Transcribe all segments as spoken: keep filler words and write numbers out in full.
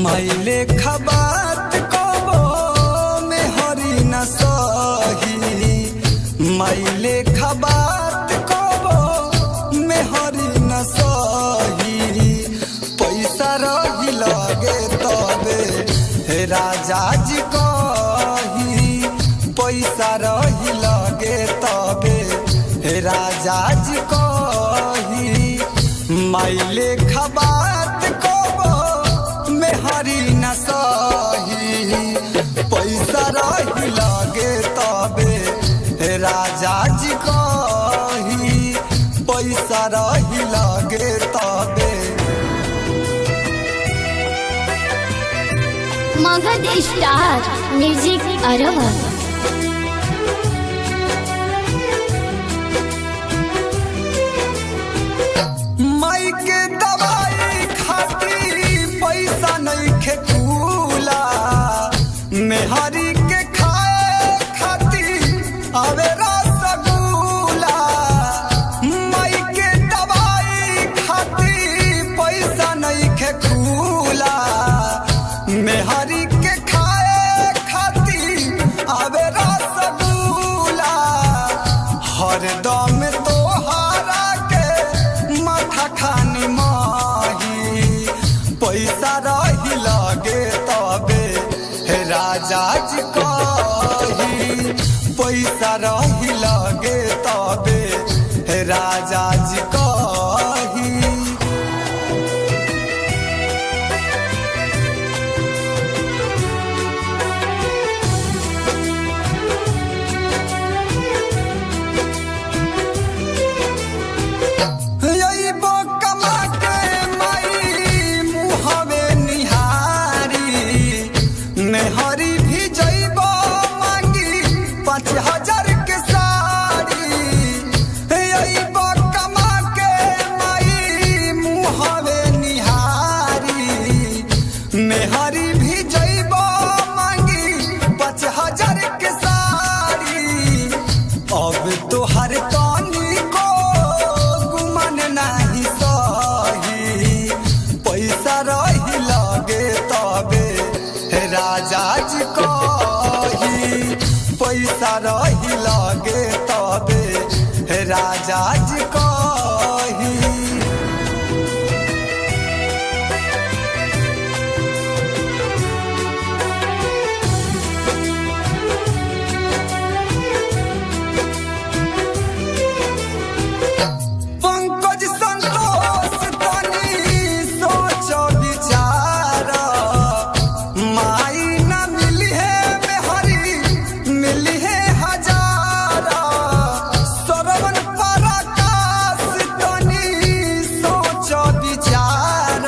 माइले खबात कबो में हरी न सही माइले खबात कबो में हरी न सही पैसा रही लगे तबे हे राजा जी कही पैसा रही लगे तबे हे राजा जी कही माइले खबात कबो में हरी न सही पैसा रही लगे तबे हे राजा जी कही पैसा रही लगे तबे। मगध स्टार म्यूजिक अरवल माई के दवाई खातिर पैसा नहीं खेतूला मेहरी के खाए खातिर आवे रसगुल्ला माई के दवाई खातिर पैसा नहीं खेतूला मेहरी के खाए खातिर आवे रसगुल्ला हरदम तोहरा के माथा खानी माही पैसा रही लगे तबे हे राजा जी कही पैसा रही लगे तबे हे राजा जी कही। मेहरी भी जइबो मांगी पाँच हजार के साड़ी अइबो कमा के माई मुहवे निहारी मेहरी भी जइबो मांगी पाँच हजार के साड़ी अब तो हर तानी को गुमान नहीं सही पैसा रही लगे तबे राजा जी कही पैसा रही लगे तबे राजा जी कही। पंकज संतोष तनी सोच विचार माई न मिली है मेहरी मिली है हजारा सरवन पराकाश तनी सोच विचार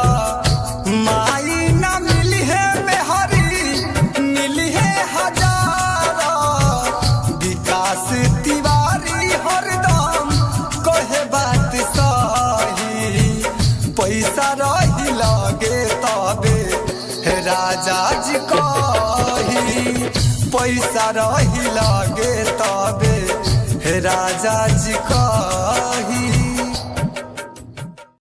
माई न मिली है मेहरी मिली है हजारा विकास तिवारी हरदम कहे बात सही पैसा रही लगे तबे राजा जी कही पैसा रही लगे तबे राजा जी कही।